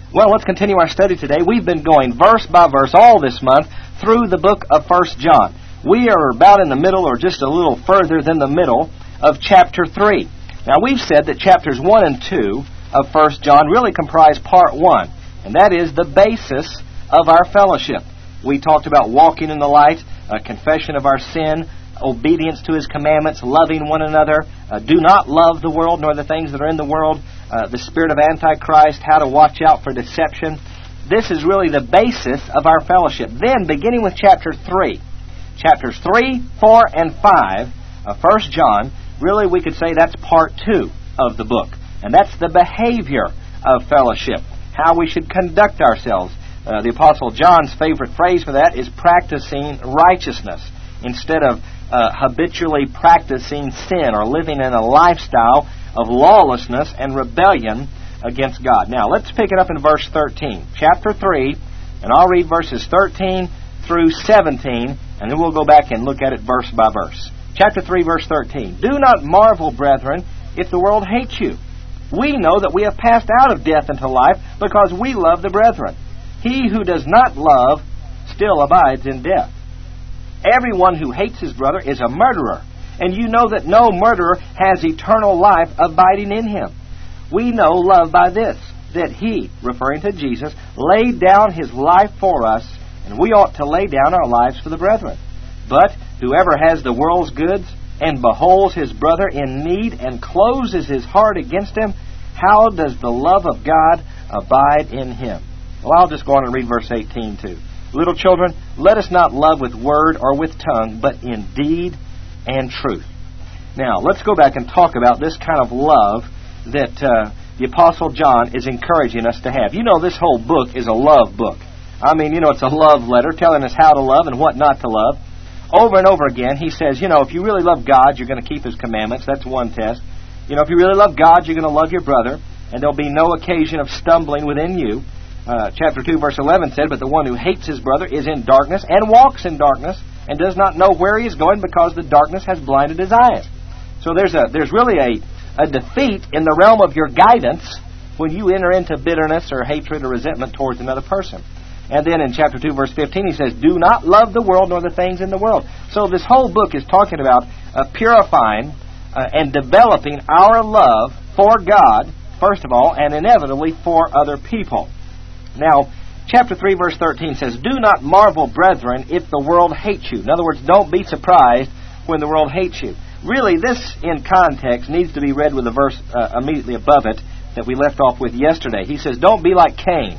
Well, let's continue our study today. We've been going verse by verse all this month through the book of 1 John. We are about in the middle, or just a little further than the middle, of chapter 3. Now, we've said that chapters 1 and 2 of 1 John really comprise part 1, and that is the basis of our fellowship. We talked about walking in the light, a confession of our sin, obedience to His commandments, loving one another, do not love the world nor the things that are in the world, the spirit of Antichrist, how to watch out for deception. This is really the basis of our fellowship. Then, beginning with chapter 3, chapters 3, 4, and 5 of 1 John, really we could say that's part 2 of the book. And that's the behavior of fellowship, how we should conduct ourselves. The Apostle John's favorite phrase for that is practicing righteousness, instead of habitually practicing sin or living in a lifestyle of lawlessness and rebellion against God. Now, let's pick it up in verse 13. Chapter 3, and I'll read verses 13 through 17, and then we'll go back and look at it verse by verse. Chapter 3, verse 13. Do not marvel, brethren, if the world hates you. We know that we have passed out of death into life because we love the brethren. He who does not love still abides in death. Everyone who hates his brother is a murderer, and you know that no murderer has eternal life abiding in him. We know love by this, that He, referring to Jesus, laid down His life for us, and we ought to lay down our lives for the brethren. But whoever has the world's goods and beholds his brother in need and closes his heart against him, how does the love of God abide in him? Well, I'll just go on and read verse 18 too. Little children, let us not love with word or with tongue, but in deed and truth. Now, let's go back and talk about this kind of love that the Apostle John is encouraging us to have. You know, this whole book is a love book. I mean, it's a love letter telling us how to love and what not to love. Over and over again, he says, if you really love God, you're going to keep His commandments. That's one test. If you really love God, you're going to love your brother, and there'll be no occasion of stumbling within you. Chapter 2, verse 11 said, but the one who hates his brother is in darkness and walks in darkness and does not know where he is going because the darkness has blinded his eyes. So there's really a defeat in the realm of your guidance when you enter into bitterness or hatred or resentment towards another person. And then in chapter 2, verse 15, he says, do not love the world nor the things in the world. So this whole book is talking about purifying and developing our love for God, first of all, and inevitably for other people. Now, chapter 3, verse 13 says, do not marvel, brethren, if the world hates you. In other words, don't be surprised when the world hates you. Really, this, in context, needs to be read with the verse immediately above it that we left off with yesterday. He says, don't be like Cain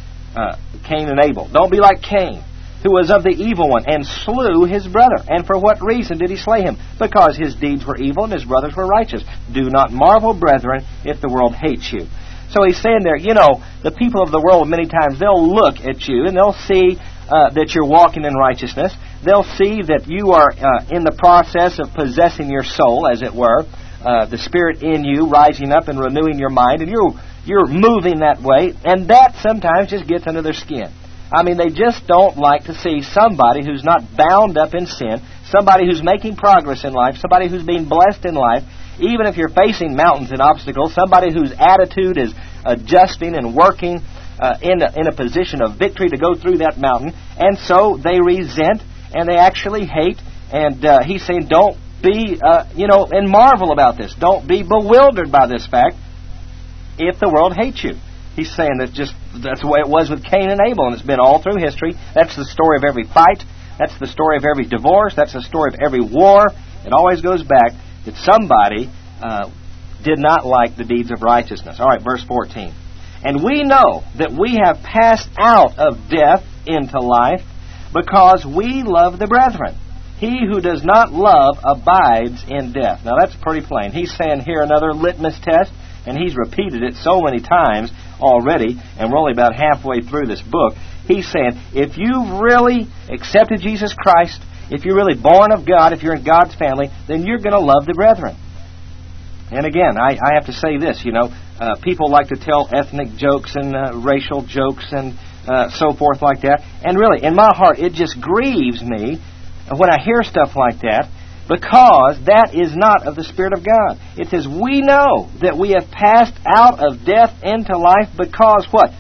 and Abel. Don't be like Cain, who was of the evil one, and slew his brother. And for what reason did he slay him? Because his deeds were evil and his brothers were righteous. Do not marvel, brethren, if the world hates you. So he's saying there, the people of the world many times, they'll look at you and they'll see that you're walking in righteousness. They'll see that you are in the process of possessing your soul, as it were, the Spirit in you rising up and renewing your mind, and you're moving that way, and that sometimes just gets under their skin. I mean, they just don't like to see somebody who's not bound up in sin, somebody who's making progress in life, somebody who's being blessed in life, even if you're facing mountains and obstacles, somebody whose attitude is adjusting and working in a position of victory to go through that mountain. And so they resent and they actually hate. And he's saying, don't be, and marvel about this. Don't be bewildered by this fact if the world hates you. He's saying that's the way it was with Cain and Abel, and it's been all through history. That's the story of every fight. That's the story of every divorce. That's the story of every war. It always goes back that somebody did not like the deeds of righteousness. All right, verse 14. And we know that we have passed out of death into life because we love the brethren. He who does not love abides in death. Now that's pretty plain. He's saying here another litmus test, and he's repeated it so many times already, and we're only about halfway through this book. He's saying, if you've really accepted Jesus Christ, if you're really born of God, if you're in God's family, then you're going to love the brethren. And again, I have to say this, people like to tell ethnic jokes and racial jokes and so forth like that. And really, in my heart, it just grieves me when I hear stuff like that, because that is not of the Spirit of God. It says, we know that we have passed out of death into life because what?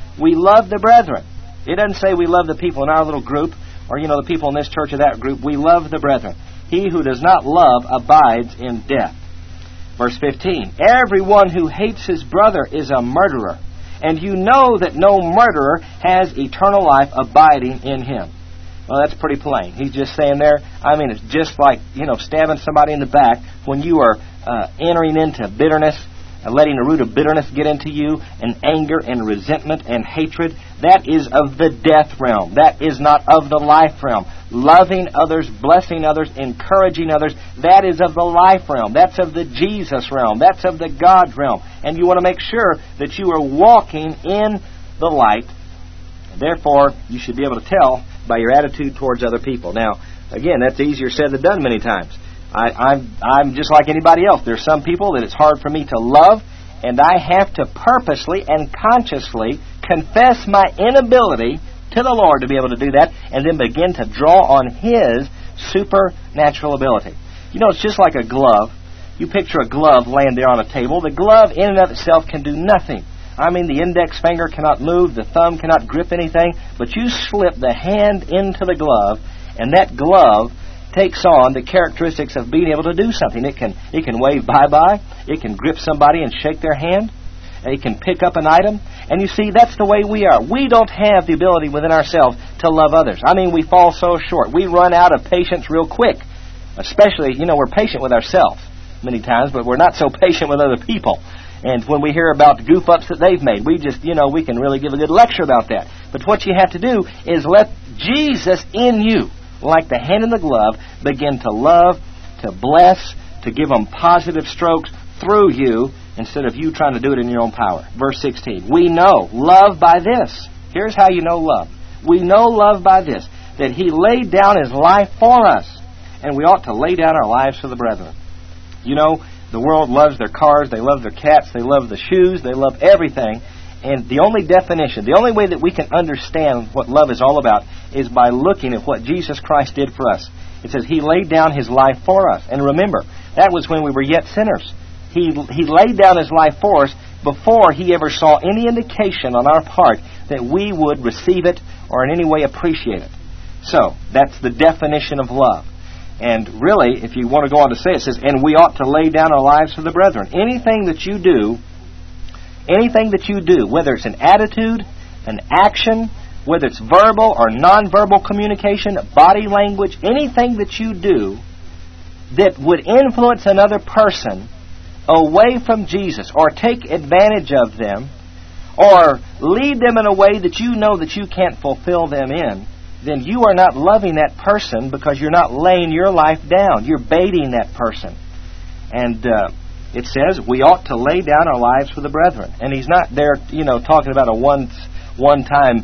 We love the brethren. It doesn't say we love the people in our little group or, the people in this church or that group. We love the brethren. He who does not love abides in death. Verse 15, everyone who hates his brother is a murderer, and you know that no murderer has eternal life abiding in him. Well, that's pretty plain. He's just saying there, it's just like, stabbing somebody in the back when you are entering into bitterness, letting the root of bitterness get into you, and anger and resentment and hatred. That is of the death realm. That is not of the life realm. Loving others, blessing others, encouraging others, that is of the life realm. That's of the Jesus realm. That's of the God realm. And you want to make sure that you are walking in the light. Therefore, you should be able to tell by your attitude towards other people. Now, again, that's easier said than done many times. I'm just like anybody else. There's some people that it's hard for me to love, and I have to purposely and consciously confess my inability to the Lord to be able to do that, and then begin to draw on His supernatural ability. It's just like a glove. You picture a glove laying there on a table. The glove in and of itself can do nothing. The index finger cannot move, the thumb cannot grip anything, but you slip the hand into the glove, and that glove takes on the characteristics of being able to do something. It can wave bye-bye, it can grip somebody and shake their hand, it can pick up an item, and you see, that's the way we are. We don't have the ability within ourselves to love others. We fall so short. We run out of patience real quick. Especially, we're patient with ourselves many times, but we're not so patient with other people. And when we hear about the goof-ups that they've made, we just, we can really give a good lecture about that. But what you have to do is let Jesus in you, like the hand in the glove, begin to love, to bless, to give them positive strokes through you instead of you trying to do it in your own power. Verse 16, we know love by this. Here's how you know love. We know love by this, that He laid down His life for us, and we ought to lay down our lives for the brethren. The world loves their cars, they love their cats, they love the shoes, they love everything. And the only definition, the only way that we can understand what love is all about is by looking at what Jesus Christ did for us. It says He laid down His life for us. And remember, that was when we were yet sinners. He laid down His life for us before He ever saw any indication on our part that we would receive it or in any way appreciate it. So, that's the definition of love. And really, if you want to go on to say it, says, and we ought to lay down our lives for the brethren. Anything that you do, whether it's an attitude, an action, whether it's verbal or nonverbal communication, body language, anything that you do that would influence another person away from Jesus or take advantage of them or lead them in a way that you know that you can't fulfill them in, then you are not loving that person because you're not laying your life down. You're baiting that person. And it says we ought to lay down our lives for the brethren. And He's not there, talking about a one-time,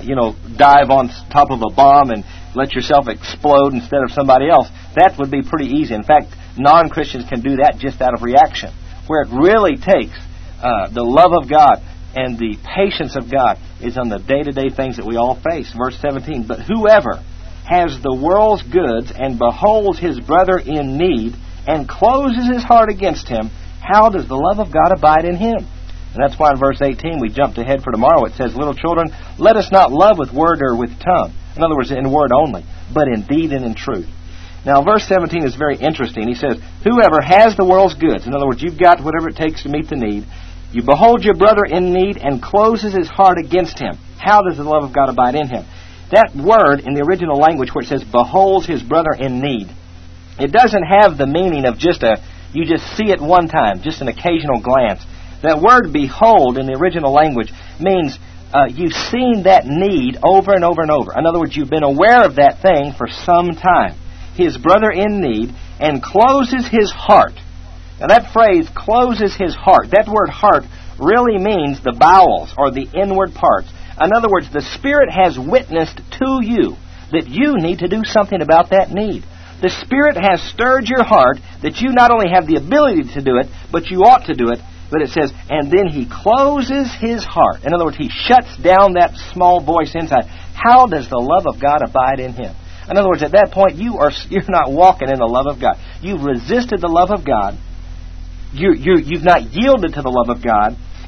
dive on top of a bomb and let yourself explode instead of somebody else. That would be pretty easy. In fact, non-Christians can do that just out of reaction. Where it really takes the love of God and the patience of God is on the day-to-day things that we all face. Verse 17, but whoever has the world's goods and beholds his brother in need and closes his heart against him, how does the love of God abide in him? And that's why in verse 18 we jumped ahead for tomorrow. It says, little children, let us not love with word or with tongue. In other words, in word only, but in deed and in truth. Now, verse 17 is very interesting. He says, whoever has the world's goods, in other words, you've got whatever it takes to meet the need, you behold your brother in need and closes his heart against him. How does the love of God abide in him? That word in the original language where it says beholds his brother in need, it doesn't have the meaning of you just see it one time, just an occasional glance. That word behold in the original language means you've seen that need over and over and over. In other words, you've been aware of that thing for some time. His brother in need and closes his heart. Now that phrase, closes his heart, that word heart really means the bowels or the inward parts. In other words, the Spirit has witnessed to you that you need to do something about that need. The Spirit has stirred your heart that you not only have the ability to do it, but you ought to do it. But it says, and then He closes his heart. In other words, He shuts down that small voice inside. How does the love of God abide in him? In other words, at that point, you're not walking in the love of God. You've resisted the love of God. You've not yielded to the love of God,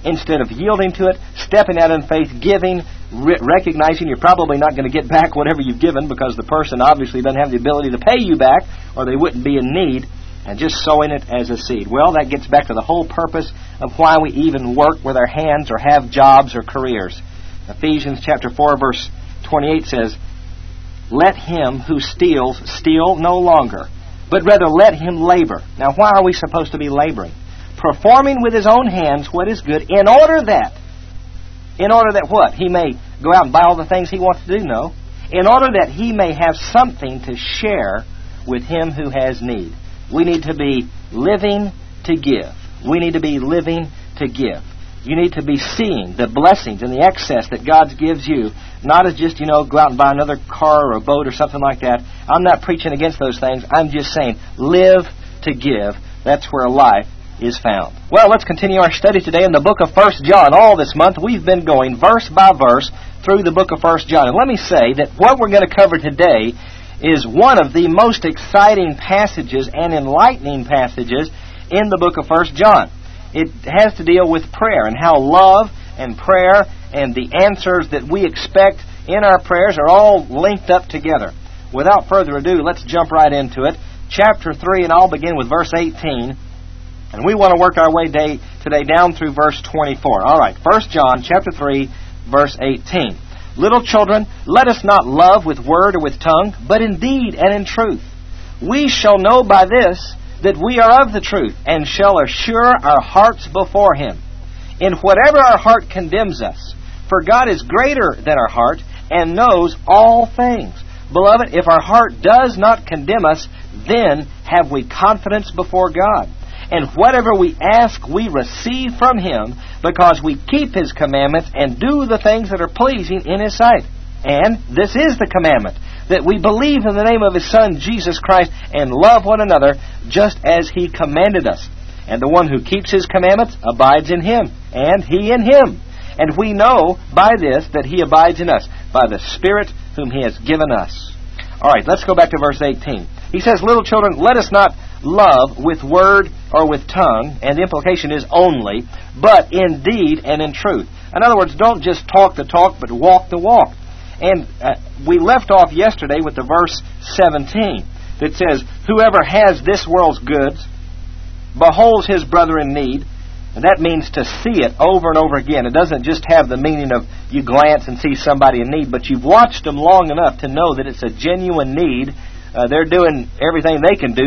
instead of yielding to it, stepping out in faith, giving, recognizing you're probably not going to get back whatever you've given because the person obviously doesn't have the ability to pay you back or they wouldn't be in need, and just sowing it as a seed. Well, that gets back to the whole purpose of why we even work with our hands or have jobs or careers. Ephesians chapter 4, verse 28 says, "Let him who steals steal no longer, but rather let him labor." Now, why are we supposed to be laboring? Performing with his own hands what is good, in order that what? He may go out and buy all the things he wants to do? No. In order that he may have something to share with him who has need. We need to be living to give. We need to be living to give. You need to be seeing the blessings and the excess that God gives you, not as just, go out and buy another car or a boat or something like that. I'm not preaching against those things. I'm just saying, live to give. That's where life is found. Well, let's continue our study today in the book of 1 John. All this month we've been going verse by verse through the book of 1 John. And let me say that what we're going to cover today is one of the most exciting passages and enlightening passages in the book of 1 John. It has to deal with prayer and how love and prayer and the answers that we expect in our prayers are all linked up together. Without further ado, let's jump right into it. Chapter 3, and I'll begin with verse 18. And we want to work our way today down through verse 24. All right, 1 John chapter 3, verse 18. "Little children, let us not love with word or with tongue, but in deed and in truth. We shall know by this that we are of the truth, and shall assure our hearts before Him. In whatever our heart condemns us, for God is greater than our heart, and knows all things. Beloved, if our heart does not condemn us, then have we confidence before God. And whatever we ask, we receive from Him, because we keep His commandments and do the things that are pleasing in His sight. And this is the commandment, that we believe in the name of His Son, Jesus Christ, and love one another, just as He commanded us. And the one who keeps His commandments abides in Him, and He in him. And we know by this that He abides in us, by the Spirit whom He has given us." All right, let's go back to verse 18. He says, "Little children, let us not love with word or with tongue," and the implication is only, "but in deed and in truth." In other words, don't just talk the talk, but walk the walk. And we left off yesterday with the verse 17 that says, "Whoever has this world's goods beholds his brother in need." And that means to see it over and over again. It doesn't just have the meaning of you glance and see somebody in need, but you've watched them long enough to know that it's a genuine need. They're doing everything they can do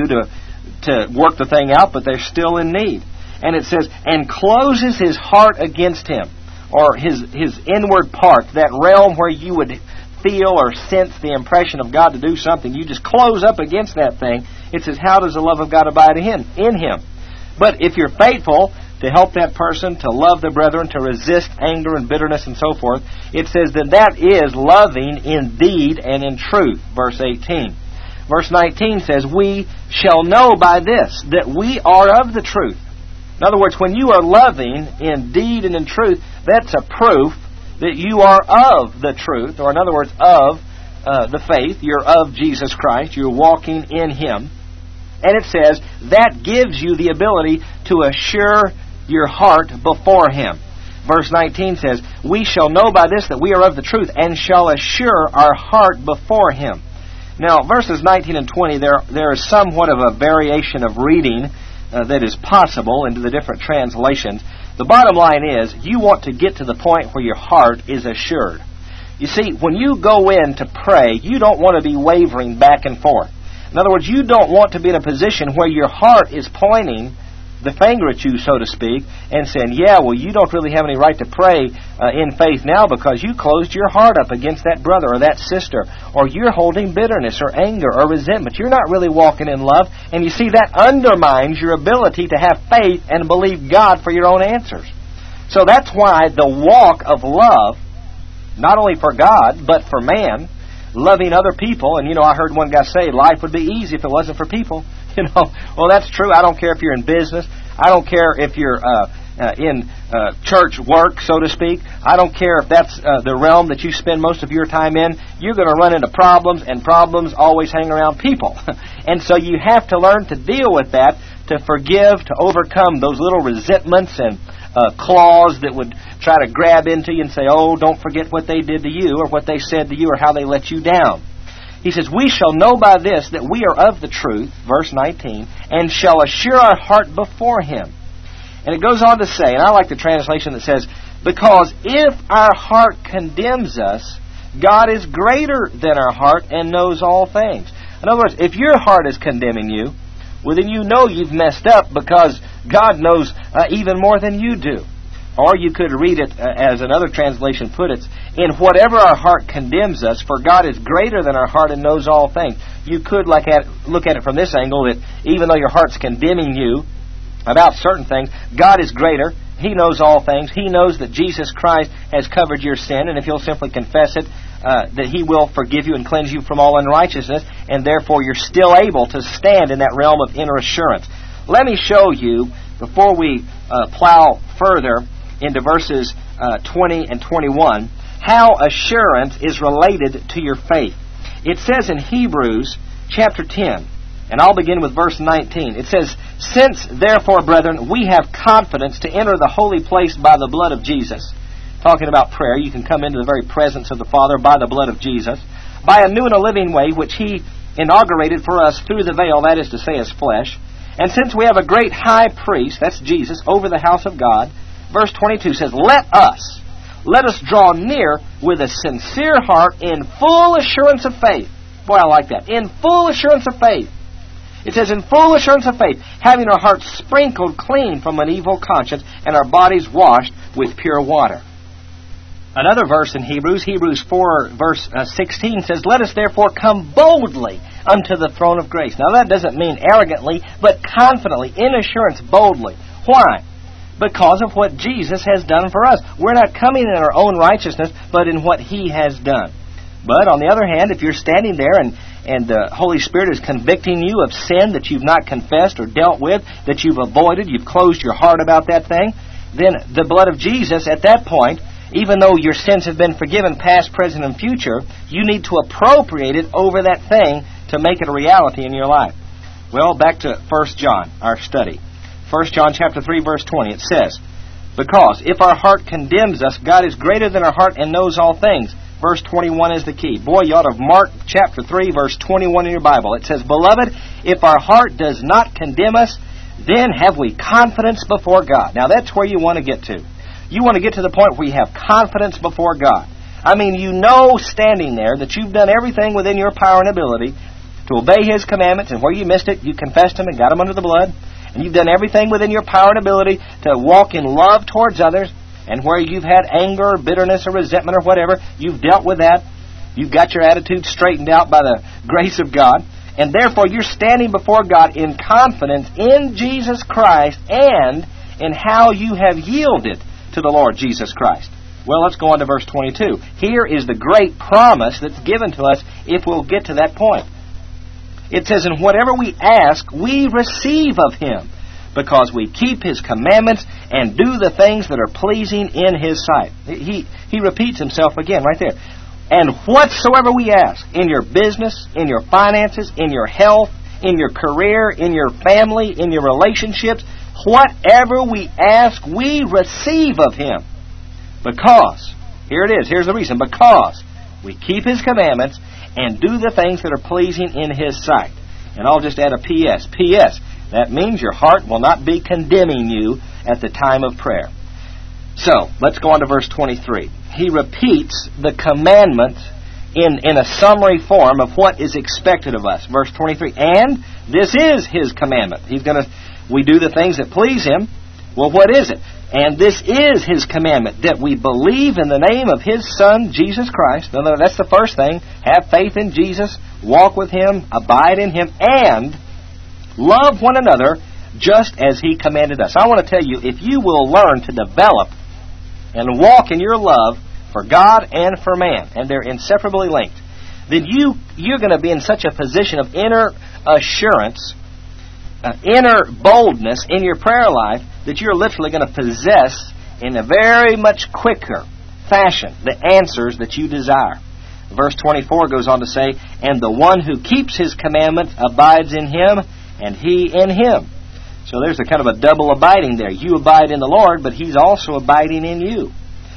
to work the thing out, but they're still in need. And it says, "and closes his heart against him," or his inward part, that realm where you would feel or sense the impression of God to do something. You just close up against that thing. It says, "How does the love of God abide in him?" But if you're faithful to help that person, to love the brethren, to resist anger and bitterness and so forth, it says that is loving in deed and in truth. Verse 18. Verse 19 says, "We shall know by this, that we are of the truth." In other words, when you are loving in deed and in truth, that's a proof that you are of the truth, or in other words, of the faith. You're of Jesus Christ. You're walking in Him. And it says, that gives you the ability to assure your heart before Him. Verse 19 says, "We shall know by this that we are of the truth, and shall assure our heart before Him." Now, verses 19 and 20, there is somewhat of a variation of reading that is possible into the different translations. The bottom line is, you want to get to the point where your heart is assured. You see, when you go in to pray, you don't want to be wavering back and forth. In other words, you don't want to be in a position where your heart is pointing the finger at you, so to speak, and saying, "Yeah, well, you don't really have any right to pray in faith now because you closed your heart up against that brother or that sister, or you're holding bitterness or anger or resentment. You're not really walking in love." And you see, that undermines your ability to have faith and believe God for your own answers. So that's why the walk of love, not only for God, but for man, loving other people. And I heard one guy say, life would be easy if it wasn't for people. Well, that's true. I don't care if you're in business. I don't care if you're in church work, so to speak. I don't care if that's the realm that you spend most of your time in. You're going to run into problems, and problems always hang around people. And so you have to learn to deal with that, to forgive, to overcome those little resentments and claws that would try to grab into you and say, oh, don't forget what they did to you or what they said to you or how they let you down. He says, we shall know by this that we are of the truth, verse 19, and shall assure our heart before Him. And it goes on to say, and I like the translation that says, because if our heart condemns us, God is greater than our heart and knows all things. In other words, if your heart is condemning you, well, then you know you've messed up because God knows even more than you do. Or you could read it as another translation put it, in whatever our heart condemns us, for God is greater than our heart and knows all things. You could look at it from this angle, that even though your heart's condemning you about certain things, God is greater. He knows all things. He knows that Jesus Christ has covered your sin, and if you'll simply confess it, that He will forgive you and cleanse you from all unrighteousness, and therefore you're still able to stand in that realm of inner assurance. Let me show you, before we plow further into verses 20 and 21, how assurance is related to your faith. It says in Hebrews chapter 10, and I'll begin with verse 19. It says, since, therefore, brethren, we have confidence to enter the holy place by the blood of Jesus. Talking about prayer, you can come into the very presence of the Father by the blood of Jesus, by a new and a living way, which He inaugurated for us through the veil, that is to say, His flesh. And since we have a great high priest, that's Jesus, over the house of God, verse 22 says, let us draw near with a sincere heart in full assurance of faith. Boy, I like that. In full assurance of faith. It says, in full assurance of faith, having our hearts sprinkled clean from an evil conscience and our bodies washed with pure water. Another verse in Hebrews 4, verse 16 says, let us therefore come boldly unto the throne of grace. Now that doesn't mean arrogantly, but confidently, in assurance, boldly. Why? Because of what Jesus has done for us. We're not coming in our own righteousness, but in what He has done. But on the other hand, if you're standing there and the Holy Spirit is convicting you of sin that you've not confessed or dealt with, that you've avoided, you've closed your heart about that thing, then the blood of Jesus at that point, even though your sins have been forgiven past, present, and future, you need to appropriate it over that thing to make it a reality in your life. Well, back to 1 John, our study. 1 John chapter 3, verse 20, it says, because if our heart condemns us, God is greater than our heart and knows all things. Verse 21 is the key. Boy, you ought to mark chapter 3, verse 21 in your Bible. It says, beloved, if our heart does not condemn us, then have we confidence before God. Now that's where you want to get to. You want to get to the point where you have confidence before God. I mean, you know standing there that you've done everything within your power and ability to obey His commandments, and where you missed it, you confessed Him and got Him under the blood. And you've done everything within your power and ability to walk in love towards others, and where you've had anger or bitterness or resentment or whatever, you've dealt with that. You've got your attitude straightened out by the grace of God. And therefore, you're standing before God in confidence in Jesus Christ and in how you have yielded to the Lord Jesus Christ. Well, let's go on to verse 22. Here is the great promise that's given to us if we'll get to that point. It says, and whatever we ask, we receive of Him, because we keep His commandments and do the things that are pleasing in His sight. He repeats himself again right there. And whatsoever we ask, in your business, in your finances, in your health, in your career, in your family, in your relationships, whatever we ask, we receive of Him. Because, here it is, here's the reason, because we keep His commandments and do the things that are pleasing in His sight. And I'll just add a P.S. P.S. That means your heart will not be condemning you at the time of prayer. So, let's go on to verse 23. He repeats the commandment in a summary form of what is expected of us. Verse 23, and this is His commandment. We do the things that please Him. Well, what is it? And this is His commandment, that we believe in the name of His Son, Jesus Christ. Now, that's the first thing. Have faith in Jesus, walk with Him, abide in Him, and love one another just as He commanded us. I want to tell you, if you will learn to develop and walk in your love for God and for man, and they're inseparably linked, then you're going to be in such a position of inner assurance, inner boldness in your prayer life, that you're literally going to possess in a very much quicker fashion the answers that you desire. Verse 24 goes on to say, and the one who keeps His commandments abides in Him, and He in him. So there's a kind of a double abiding there. You abide in the Lord, but He's also abiding in you.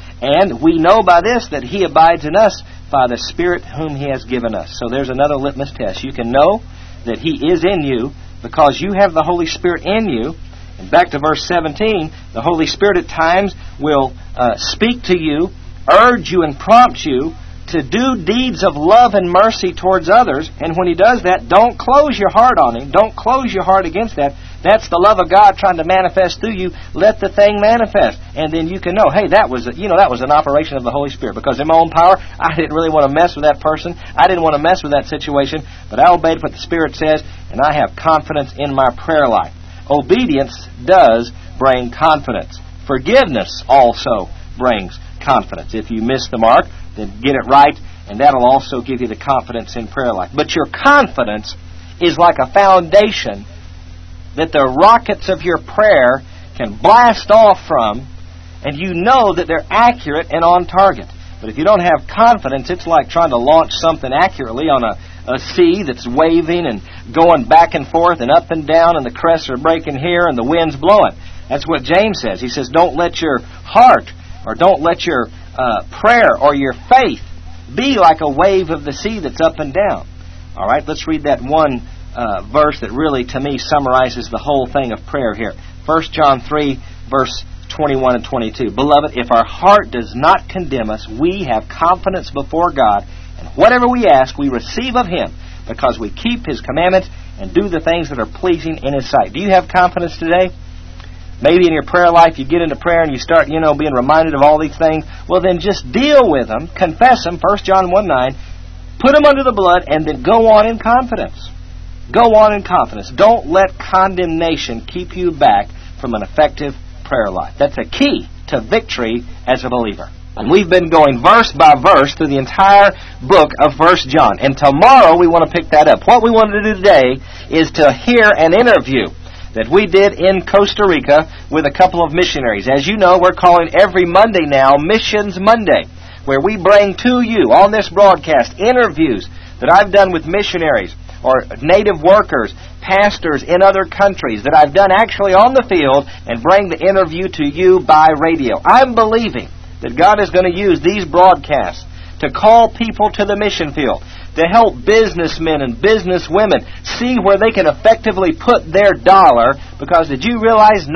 And we know by this that He abides in us by the Spirit whom He has given us. So there's another litmus test. You can know that He is in you because you have the Holy Spirit in you. And back to verse 17, the Holy Spirit at times will speak to you, urge you and prompt you to do deeds of love and mercy towards others. And when He does that, don't close your heart on Him. Don't close your heart against that. That's the love of God trying to manifest through you. Let the thing manifest. And then you can know, hey, that was an operation of the Holy Spirit. Because in my own power, I didn't really want to mess with that person. I didn't want to mess with that situation. But I obeyed what the Spirit says, and I have confidence in my prayer life. Obedience does bring confidence. Forgiveness also brings confidence. If you miss the mark, then get it right, and that'll also give you the confidence in prayer life. But your confidence is like a foundation that the rockets of your prayer can blast off from, and you know that they're accurate and on target. But if you don't have confidence, it's like trying to launch something accurately on a sea that's waving and going back and forth and up and down, and the crests are breaking here and the wind's blowing. That's what James says. He says, don't let your heart or don't let your prayer or your faith be like a wave of the sea that's up and down. All right, let's read that one verse that really, to me, summarizes the whole thing of prayer here. 1 John 3, verse 21 and 22. Beloved, if our heart does not condemn us, we have confidence before God, and whatever we ask, we receive of Him, because we keep His commandments and do the things that are pleasing in His sight. Do you have confidence today? Maybe in your prayer life you get into prayer and you start, being reminded of all these things. Well, then just deal with them, confess them, 1 John 1:9, put them under the blood, and then go on in confidence. Go on in confidence. Don't let condemnation keep you back from an effective prayer life. That's a key to victory as a believer. And we've been going verse by verse through the entire book of 1 John. And tomorrow we want to pick that up. What we want to do today is to hear an interview that we did in Costa Rica with a couple of missionaries. As you know, we're calling every Monday now Missions Monday, where we bring to you on this broadcast interviews that I've done with missionaries or native workers, pastors in other countries that I've done actually on the field, and bring the interview to you by radio. I'm believing that God is going to use these broadcasts to call people to the mission field, to help businessmen and businesswomen see where they can effectively put their dollar, because did you realize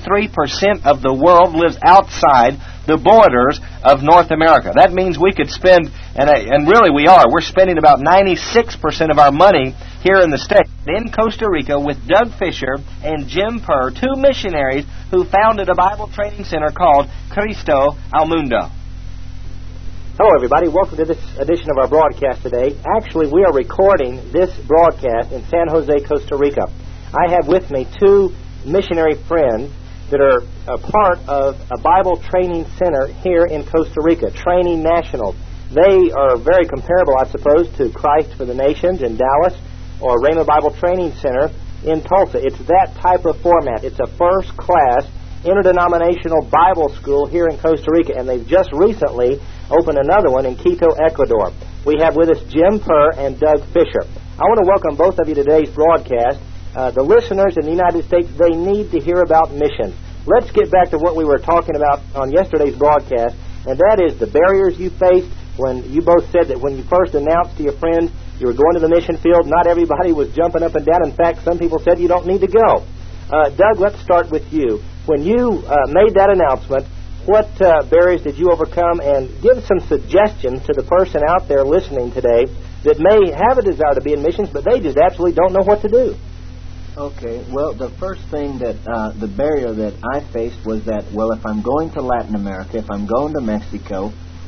93% of the world lives outside the borders of North America? That means we could spend, and really we are, we're spending about 96% of our money here in the States, in Costa Rica, with Doug Fisher and Jim Purr, two missionaries who founded a Bible training center called Cristo al Mundo. Hello, everybody. Welcome to this edition of our broadcast today. Actually, we are recording this broadcast in San Jose, Costa Rica. I have with me two missionary friends that are a part of a Bible training center here in Costa Rica, Training National. They are very comparable, I suppose, to Christ for the Nations in Dallas or Rhema Bible Training Center in Tulsa. It's that type of format. It's a first-class interdenominational Bible school here in Costa Rica, and they've just recently opened another one in Quito, Ecuador. We have with us Jim Purr and Doug Fisher. I want to welcome both of you to today's broadcast. The listeners in the United States, they need to hear about missions. Let's get back to what we were talking about on yesterday's broadcast, and that is the barriers you faced when you both said that when you first announced to your friends you were going to the mission field, not everybody was jumping up and down. In fact, some people said you don't need to go. Doug, let's start with you. When you made that announcement, what barriers did you overcome? And give some suggestions to the person out there listening today that may have a desire to be in missions, but they just absolutely don't know what to do. Okay, well, the first thing that, the barrier that I faced was that, well, if I'm going to Latin America, if I'm going to Mexico,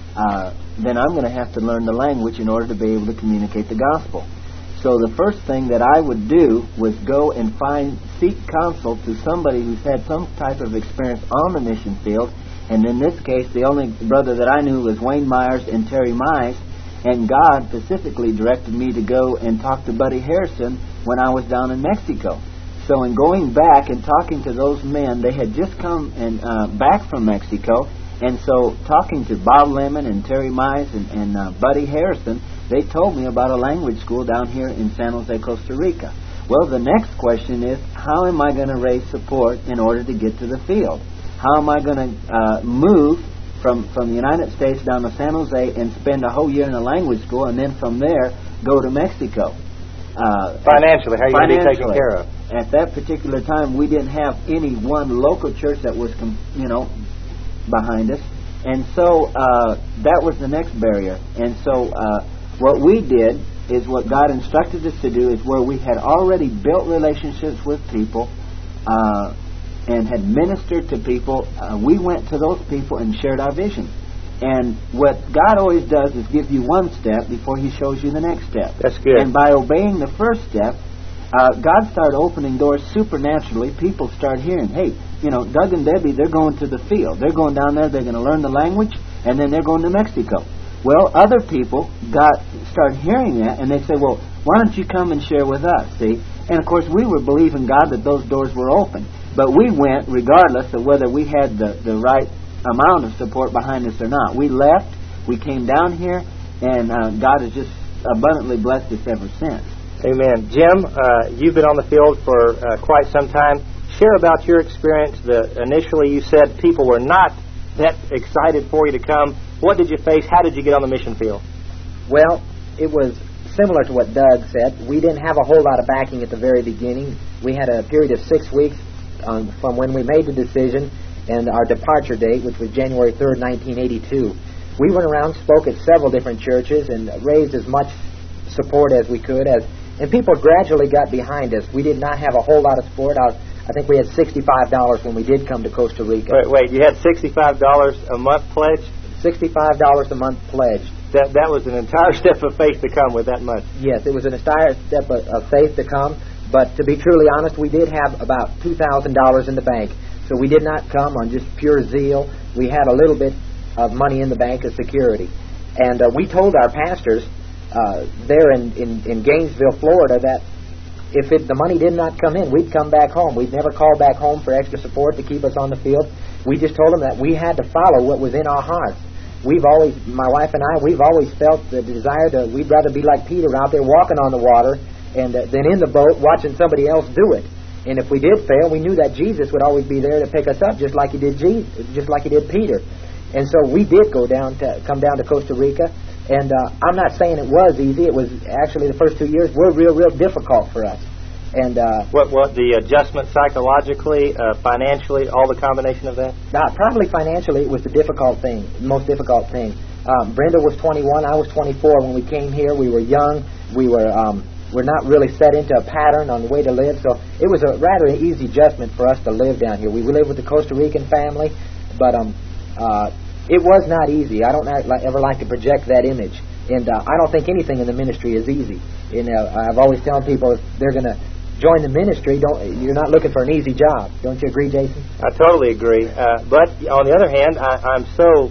then I'm going to have to learn the language in order to be able to communicate the gospel. So the first thing that I would do was go and seek counsel to somebody who's had some type of experience on the mission field. And in this case, the only brother that I knew was Wayne Myers and Terry Mize. And God specifically directed me to go and talk to Buddy Harrison when I was down in Mexico. So in going back and talking to those men, they had just come and back from Mexico. And so talking to Bob Lemon and Terry Mize and Buddy Harrison, they told me about a language school down here in San Jose, Costa Rica. Well, the next question is, how am I going to raise support in order to get to the field? How am I going to move from the United States down to San Jose and spend a whole year in a language school, and then from there go to Mexico? Financially, how are you going to be taken care of? At that particular time, we didn't have any one local church that was, behind us. And so that was the next barrier. And so what we did is what God instructed us to do is where we had already built relationships with people and had ministered to people, we went to those people and shared our vision. And what God always does is give you one step before He shows you the next step. That's good. And by obeying the first step, God started opening doors supernaturally. People start hearing, hey, Doug and Debbie, they're going to the field. They're going down there, they're going to learn the language, and then they're going to Mexico. Well, other people started hearing that, and they say, well, why don't you come and share with us, see? And, of course, we were believing God that those doors were open. But we went regardless of whether we had the right amount of support behind us or not. We left, we came down here, and God has just abundantly blessed us ever since. Amen. Jim, you've been on the field for quite some time. Share about your experience. Initially you said people were not that excited for you to come. What did you face? How did you get on the mission field? Well, it was similar to what Doug said. We didn't have a whole lot of backing at the very beginning. We had a period of 6 weeks from when we made the decision and our departure date, which was January 3rd, 1982. We went around, spoke at several different churches, and raised as much support as we could. And people gradually got behind us. We did not have a whole lot of support. I think we had $65 when we did come to Costa Rica. Wait, you had $65 a month pledged? $65 a month pledged. That was an entire step of faith to come with that much. Yes, it was an entire step of faith to come. But to be truly honest, we did have about $2,000 in the bank. So we did not come on just pure zeal. We had a little bit of money in the bank as security. And we told our pastors there in Gainesville, Florida, that if the money did not come in, we'd come back home. We'd never call back home for extra support to keep us on the field. We just told them that we had to follow what was in our hearts. My wife and I, we've always felt the desire we'd rather be like Peter out there walking on the water than in the boat watching somebody else do it. And if we did fail, we knew that Jesus would always be there to pick us up, just like He did Peter. And so we did come down to Costa Rica. And I'm not saying it was easy. It was actually the first 2 years were real difficult for us. And what the adjustment psychologically, financially, all the combination of that? Probably financially, it was the most difficult thing. Brenda was 21, I was 24 when we came here. We were young. We're not really set into a pattern on the way to live, so it was a rather easy adjustment for us to live down here. We lived with the Costa Rican family, but it was not easy. I don't ever like to project that image, and I don't think anything in the ministry is easy. I've always told people if they're going to join the ministry, you're not looking for an easy job. Don't you agree, Jason? I totally agree. But on the other hand, I'm so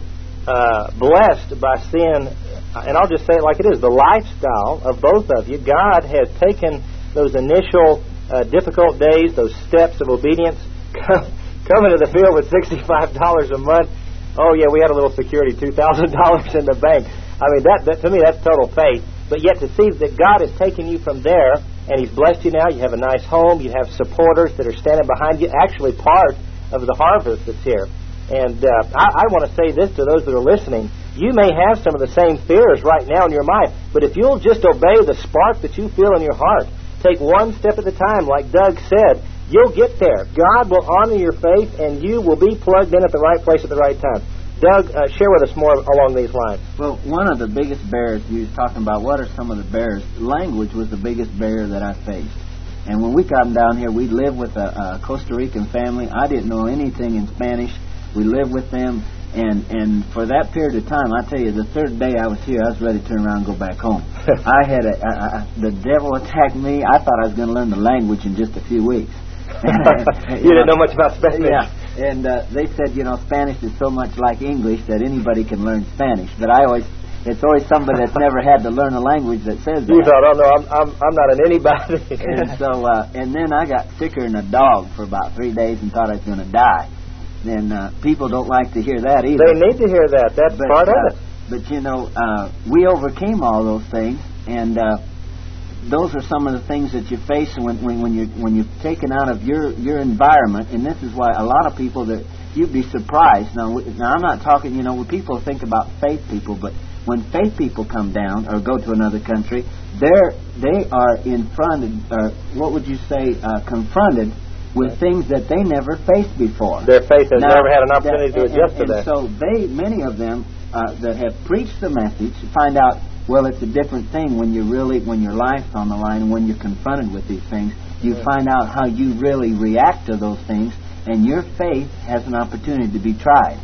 blessed by seeing, and I'll just say it like it is, the lifestyle of both of you. God has taken those initial difficult days, those steps of obedience, coming to the field with $65 a month. Oh, yeah, we had a little security, $2,000 in the bank. I mean, that to me, that's total faith. But yet to see that God has taken you from there, and He's blessed you now, you have a nice home, you have supporters that are standing behind you, actually part of the harvest that's here. And I want to say this to those that are listening. You may have some of the same fears right now in your mind, but if you'll just obey the spark that you feel in your heart, take one step at a time, like Doug said, you'll get there. God will honor your faith, and you will be plugged in at the right place at the right time. Doug, share with us more along these lines. Well, one of the biggest barriers, you was talking about what are some of the barriers. Language was the biggest barrier that I faced. And when we got down here, we lived with a Costa Rican family. I didn't know anything in Spanish. We lived with them. And for that period of time, I tell you, the third day I was here, I was ready to turn around and go back home. The devil attacked me. I thought I was going to learn the language in just a few weeks. You didn't know much about Spanish. Yeah, and they said, Spanish is so much like English that anybody can learn Spanish. But it's always somebody that's never had to learn a language that says that. You thought, oh no, I'm not an anybody. And so, and then I got sicker than a dog for about 3 days and thought I was going to die. And people don't like to hear that either. They need to hear that. That's part of it. But we overcame all those things, and those are some of the things that you face when you're taken out of your environment. And this is why a lot of people that you'd be surprised. Now I'm not talking. When people think about faith people, but when faith people come down or go to another country, they are confronted with things that they never faced before. Their faith has never had an opportunity to adjust to that. So many of them that have preached the message find out, well, it's a different thing when your life's on the line and when you're confronted with these things. You find out how you really react to those things, and your faith has an opportunity to be tried.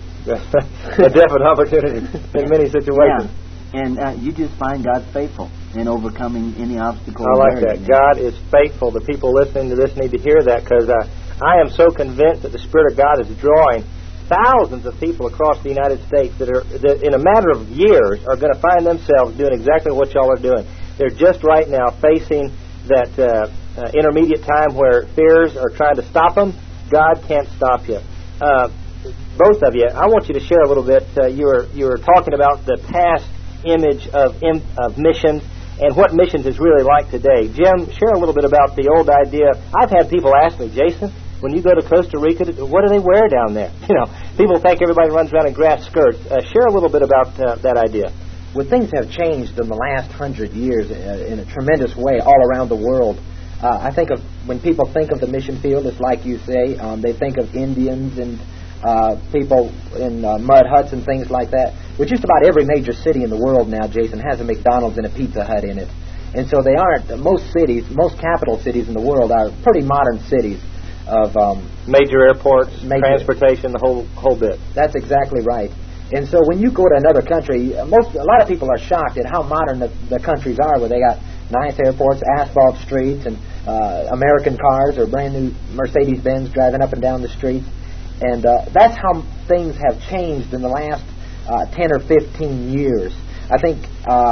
A definite opportunity in many situations. Yeah. And you just find God faithful in overcoming any obstacle. I like that. God is faithful. The people listening to this need to hear that, because I am so convinced that the Spirit of God is drawing thousands of people across the United States that in a matter of years are going to find themselves doing exactly what y'all are doing. They're just right now facing that intermediate time where fears are trying to stop them. God can't stop you. Both of you, I want you to share a little bit. You were talking about the past image of missions and what missions is really like today. Jim, share a little bit about the old idea. I've had people ask me, Jason, when you go to Costa Rica, what do they wear down there? People think everybody runs around in grass skirts. Share a little bit about that idea. Well, things have changed in the last 100 years in a tremendous way all around the world. I think when people think of the mission field, it's like you say, they think of Indians and people in mud huts and things like that. Well, just about every major city in the world now, Jason, has a McDonald's and a Pizza Hut in it. And so they aren't, most capital cities in the world are pretty modern cities of major airports, transportation, the whole bit. That's exactly right. And so when you go to another country, a lot of people are shocked at how modern the countries are, where they got nice airports, asphalt streets, and American cars or brand new Mercedes-Benz driving up and down the streets. And that's how things have changed in the last 10 or 15 years. I think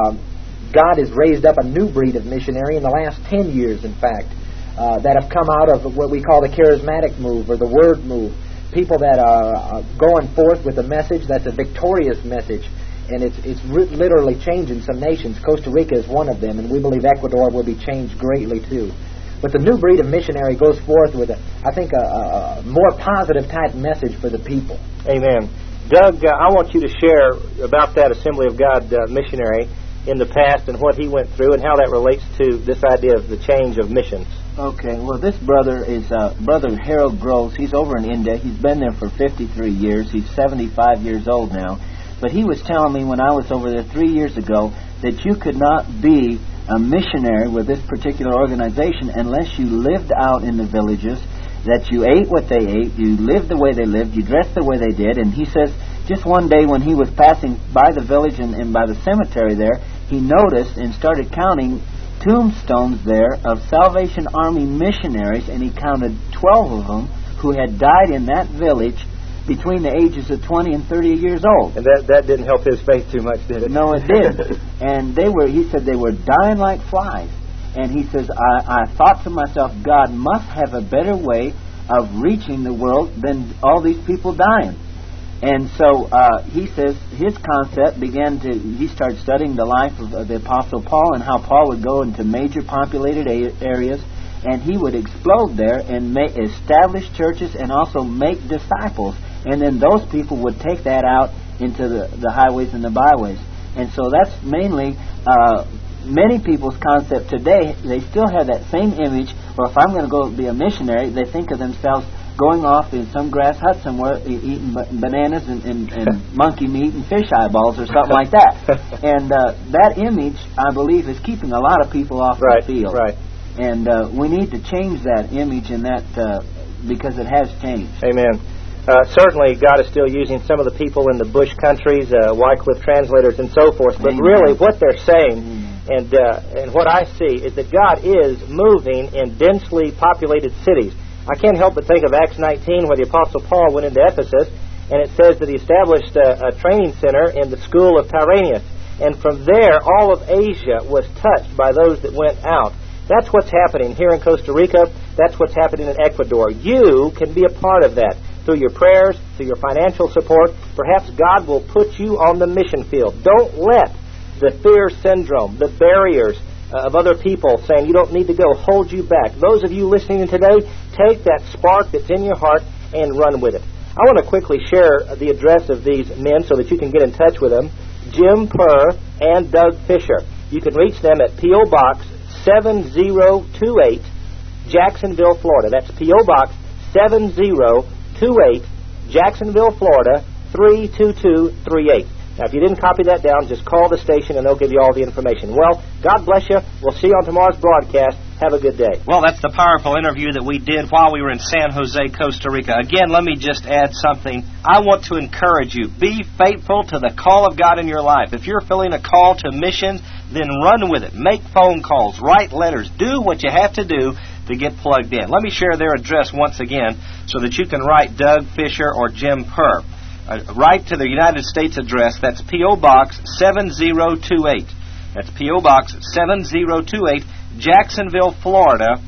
God has raised up a new breed of missionary in the last 10 years, in fact, that have come out of what we call the charismatic move or the word move. People that are going forth with a message that's a victorious message. And it's literally changing some nations. Costa Rica is one of them, and we believe Ecuador will be changed greatly too. But the new breed of missionary goes forth with, I think, a more positive type message for the people. Amen. Doug, I want you to share about that Assembly of God missionary in the past and what he went through and how that relates to this idea of the change of missions. Okay, well, this brother is Brother Harold Groves. He's over in India. He's been there for 53 years. He's 75 years old now. But he was telling me when I was over there 3 years ago that you could not be a missionary with this particular organization unless you lived out in the villages, that you ate what they ate, you lived the way they lived, you dressed the way they did. And he says just one day when he was passing by the village and by the cemetery there, he noticed and started counting tombstones there of Salvation Army missionaries, and he counted 12 of them who had died in that village between the ages of 20 and 30 years old. And that didn't help his faith too much, did it? No, it didn't. And he said they were dying like flies. And he says, I thought to myself, God must have a better way of reaching the world than all these people dying. And so he says his concept he started studying the life of the Apostle Paul and how Paul would go into major populated areas, and he would explode there and establish churches and also make disciples. And then those people would take that out into the highways and the byways. And so that's mainly many people's concept today. They still have that same image, or if I'm going to go be a missionary, they think of themselves going off in some grass hut somewhere eating bananas and monkey meat and fish eyeballs or something like that. And that image, I believe, is keeping a lot of people off the field. Right. And we need to change that image in that because it has changed. Amen. Certainly, God is still using some of the people in the bush countries, Wycliffe translators and so forth. But really, what they're saying and what I see is that God is moving in densely populated cities. I can't help but think of Acts 19, where the Apostle Paul went into Ephesus, and it says that he established a training center in the school of Tyrannus. And from there, all of Asia was touched by those that went out. That's what's happening here in Costa Rica. That's what's happening in Ecuador. You can be a part of that through your prayers, through your financial support. Perhaps God will put you on the mission field. Don't let the fear syndrome, the barriers, of other people saying you don't need to go hold you back. Those of you listening today, take that spark that's in your heart and run with it. I want to quickly share the address of these men so that you can get in touch with them. Jim Purr and Doug Fisher. You can reach them at P.O. Box 7028, Jacksonville, Florida. That's P.O. Box 7028, Jacksonville, Florida 32238. Now, if you didn't copy that down, just call the station and they'll give you all the information. Well, God bless you. We'll see you on tomorrow's broadcast. Have a good day. Well, that's the powerful interview that we did while we were in San Jose, Costa Rica. Again, let me just add something. I want to encourage you. Be faithful to the call of God in your life. If you're feeling a call to missions, then run with it. Make phone calls. Write letters. Do what you have to do to get plugged in. Let me share their address once again so that you can write Doug Fisher or Jim Purr. Write to the United States address. That's P.O. Box 7028. That's P.O. Box 7028, Jacksonville, Florida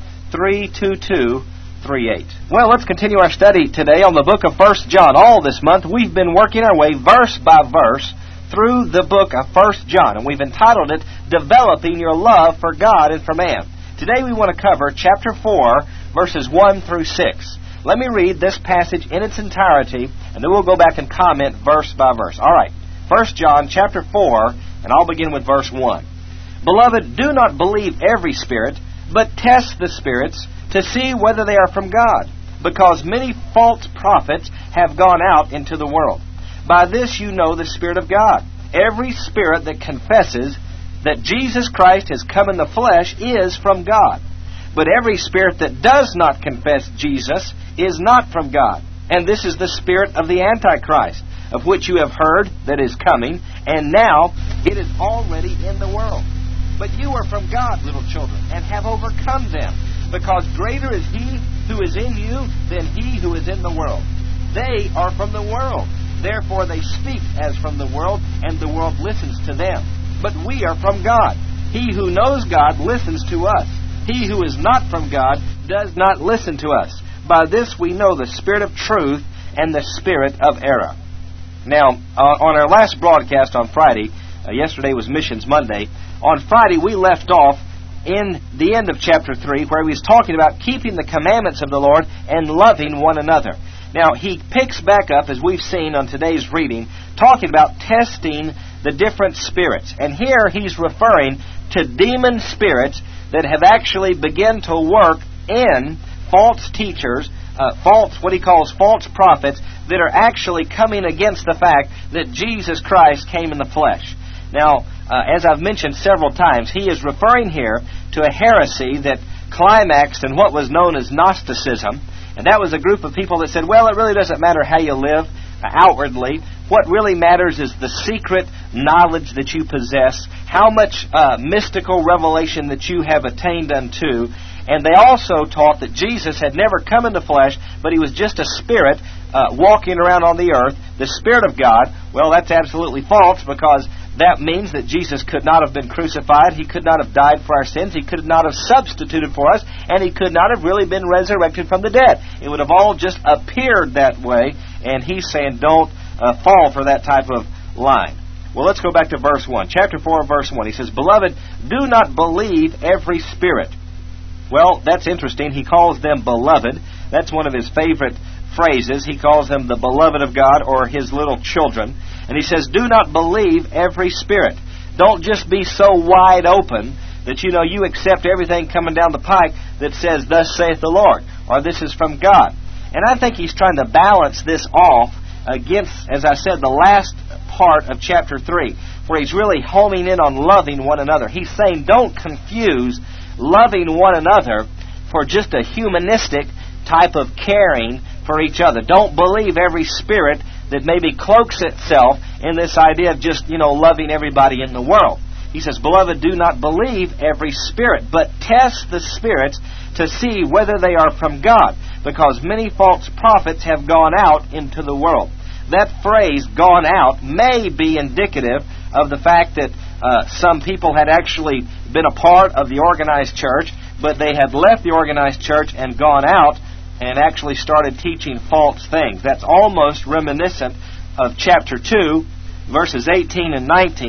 32238. Well, let's continue our study today on the book of 1 John. All this month we've been working our way verse by verse through the book of 1 John, and we've entitled it, Developing Your Love for God and for Man. Today we want to cover chapter 4, verses 1 through 6. Let me read this passage in its entirety, and then we'll go back and comment verse by verse. All right, 1 John chapter 4, and I'll begin with verse 1. Beloved, do not believe every spirit, but test the spirits to see whether they are from God, because many false prophets have gone out into the world. By this you know the Spirit of God. Every spirit that confesses that Jesus Christ has come in the flesh is from God. But every spirit that does not confess Jesus is not from God. And this is the spirit of the Antichrist, of which you have heard that is coming, and now it is already in the world. But you are from God, little children, and have overcome them, because greater is He who is in you than he who is in the world. They are from the world. Therefore they speak as from the world, and the world listens to them. But we are from God. He who knows God listens to us. He who is not from God does not listen to us. By this we know the spirit of truth and the spirit of error. Now, on our last broadcast on Friday, yesterday was Missions Monday, on Friday we left off in the end of chapter 3 where he was talking about keeping the commandments of the Lord and loving one another. Now, he picks back up, as we've seen on today's reading, talking about testing the different spirits. And here he's referring to demon spirits that have actually begun to work in false teachers, what he calls false prophets, that are actually coming against the fact that Jesus Christ came in the flesh. Now, as I've mentioned several times, he is referring here to a heresy that climaxed in what was known as Gnosticism, and that was a group of people that said, well, it really doesn't matter how you live outwardly. What really matters is the secret knowledge that you possess, how much mystical revelation that you have attained unto. And they also taught that Jesus had never come in the flesh, but he was just a spirit walking around on the earth, the Spirit of God. Well, that's absolutely false, because that means that Jesus could not have been crucified, he could not have died for our sins, he could not have substituted for us, and he could not have really been resurrected from the dead. It would have all just appeared that way, and he's saying don't fall for that type of line. Well, let's go back to verse 1. Chapter 4, verse 1. He says, Beloved, do not believe every spirit. Well, that's interesting. He calls them beloved. That's one of his favorite phrases. He calls them the beloved of God, or his little children. And he says, do not believe every spirit. Don't just be so wide open that you accept everything coming down the pike that says, thus saith the Lord, or this is from God. And I think he's trying to balance this off against, as I said, the last part of chapter 3, where he's really homing in on loving one another. He's saying don't confuse loving one another for just a humanistic type of caring for each other. Don't believe every spirit that maybe cloaks itself in this idea of just, loving everybody in the world. He says, Beloved, do not believe every spirit, but test the spirits to see whether they are from God, because many false prophets have gone out into the world. That phrase, gone out, may be indicative of the fact that some people had actually been a part of the organized church, but they had left the organized church and gone out and actually started teaching false things. That's almost reminiscent of chapter 2, verses 18 and 19,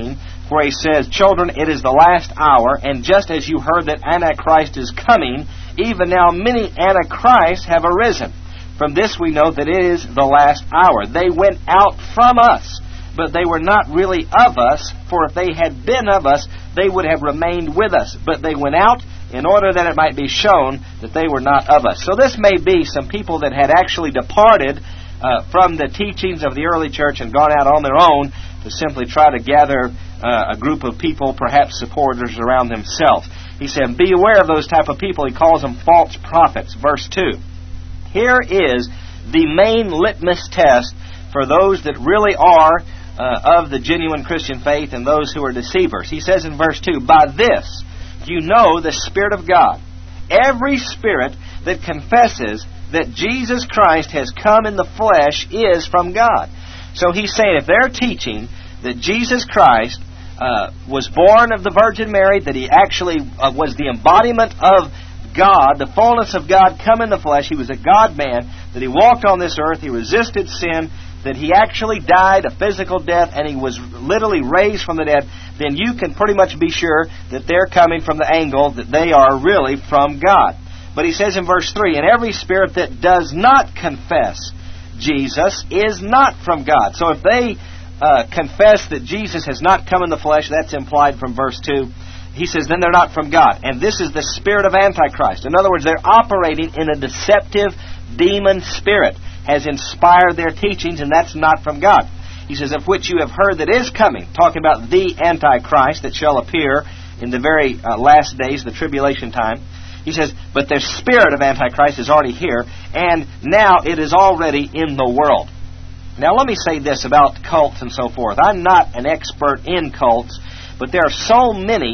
where he says, "Children, it is the last hour, and just as you heard that Antichrist is coming, even now many Antichrists have arisen. From this we know that it is the last hour. They went out from us, but they were not really of us, for if they had been of us, they would have remained with us. But they went out in order that it might be shown that they were not of us." So this may be some people that had actually departed from the teachings of the early church and gone out on their own to simply try to gather a group of people, perhaps supporters around themselves. He said, be aware of those type of people. He calls them false prophets. Verse 2. Here is the main litmus test for those that really are of the genuine Christian faith and those who are deceivers. He says in verse 2, "By this you know the Spirit of God. Every spirit that confesses that Jesus Christ has come in the flesh is from God." So he's saying if they're teaching that Jesus Christ was born of the Virgin Mary, that he actually was the embodiment of God, the fullness of God come in the flesh, he was a God-man, that he walked on this earth, he resisted sin, that he actually died a physical death, and he was literally raised from the dead, then you can pretty much be sure that they're coming from the angle that they are really from God. But he says in verse 3, "And every spirit that does not confess Jesus is not from God." So if they confess that Jesus has not come in the flesh, that's implied from verse 2, he says, then they're not from God. And this is the spirit of Antichrist. In other words, they're operating in a deceptive demon spirit, has inspired their teachings, and that's not from God. He says, "Of which you have heard that is coming," talking about the Antichrist that shall appear in the very last days, the tribulation time. He says, "But the spirit of Antichrist is already here, and now it is already in the world." Now let me say this about cults and so forth. I'm not an expert in cults, but there are so many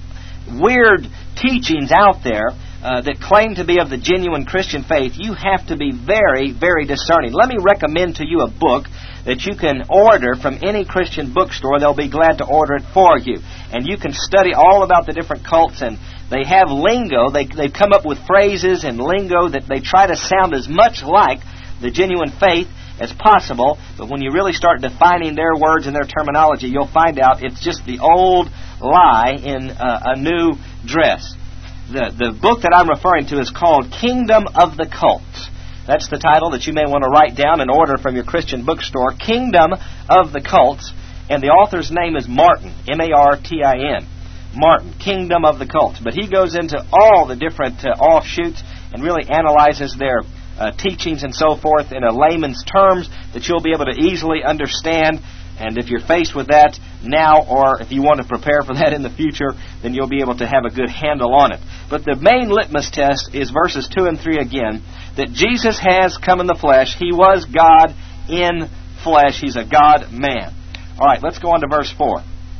weird teachings out there that claim to be of the genuine Christian faith. You have to be very, very discerning. Let me recommend to you a book that you can order from any Christian bookstore. They'll be glad to order it for you. And you can study all about the different cults, and they have lingo. They've come up with phrases and lingo that they try to sound as much like the genuine faith as possible, but when you really start defining their words and their terminology, you'll find out it's just the old lie in a new dress. The book that I'm referring to is called Kingdom of the Cults. That's the title that you may want to write down and order from your Christian bookstore, Kingdom of the Cults, and the author's name is Martin, M-A-R-T-I-N. Martin, Kingdom of the Cults. But he goes into all the different offshoots and really analyzes their teachings and so forth in a layman's terms that you'll be able to easily understand. And if you're faced with that now, or if you want to prepare for that in the future, then you'll be able to have a good handle on it. But the main litmus test is verses 2 and 3 again, that Jesus has come in the flesh. He was God in flesh. He's a God-man. All right, let's go on to verse 4.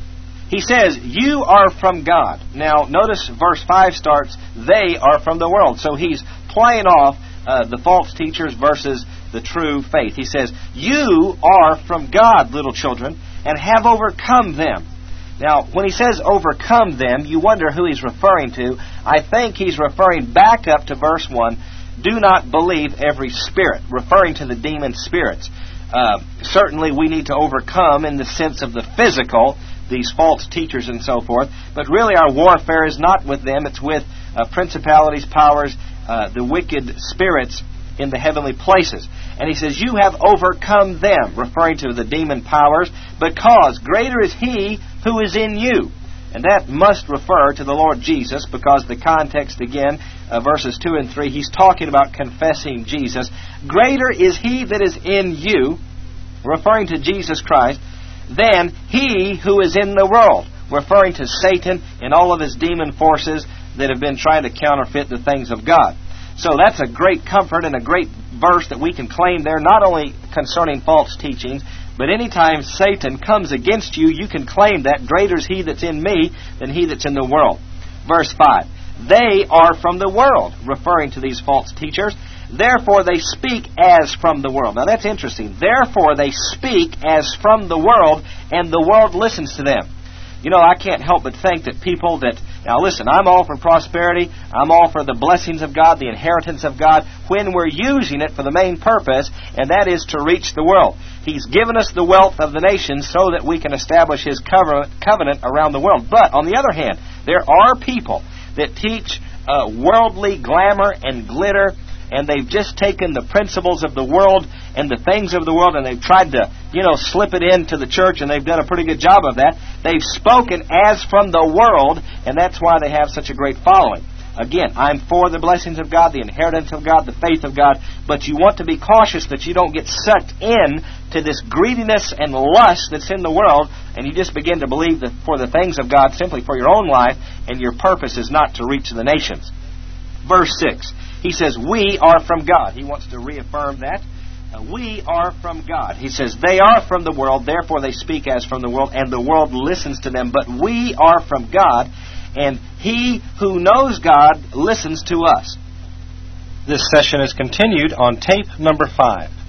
He says, "You are from God." Now, notice verse 5 starts, "They are from the world." So he's playing off the false teachers versus the true faith. He says, "You are from God, little children, and have overcome them." Now, when he says overcome them, you wonder who he's referring to. I think he's referring back up to verse 1, "Do not believe every spirit," referring to the demon spirits. Certainly we need to overcome in the sense of the physical, these false teachers and so forth, but really our warfare is not with them, it's with principalities, powers, the wicked spirits in the heavenly places. And he says, "You have overcome them," referring to the demon powers, "because greater is He who is in you." And that must refer to the Lord Jesus, because the context again, verses 2 and 3, he's talking about confessing Jesus. "Greater is He that is in you," referring to Jesus Christ, "than he who is in the world," referring to Satan and all of his demon forces that have been trying to counterfeit the things of God. So that's a great comfort and a great verse that we can claim there, not only concerning false teachings, but anytime Satan comes against you, you can claim that greater is he that's in me than he that's in the world. Verse 5, "They are from the world," referring to these false teachers. "Therefore they speak as from the world." Now that's interesting. Therefore they speak as from the world, and the world listens to them. You know, I can't help but think that people that Now listen, I'm all for prosperity. I'm all for the blessings of God, the inheritance of God, when we're using it for the main purpose, and that is to reach the world. He's given us the wealth of the nations so that we can establish His covenant around the world. But on the other hand, there are people that teach worldly glamour and glitter, and they've just taken the principles of the world and the things of the world, and they've tried to, slip it into the church, and they've done a pretty good job of that. They've spoken as from the world, and that's why they have such a great following. Again, I'm for the blessings of God, the inheritance of God, the faith of God, but you want to be cautious that you don't get sucked in to this greediness and lust that's in the world, and you just begin to believe that for the things of God simply for your own life, and your purpose is not to reach the nations. Verse 6, he says, we are from God. He wants to reaffirm that. We are from God. He says, they are from the world, therefore they speak as from the world, and the world listens to them. But we are from God, and he who knows God listens to us. This session is continued on tape number 5.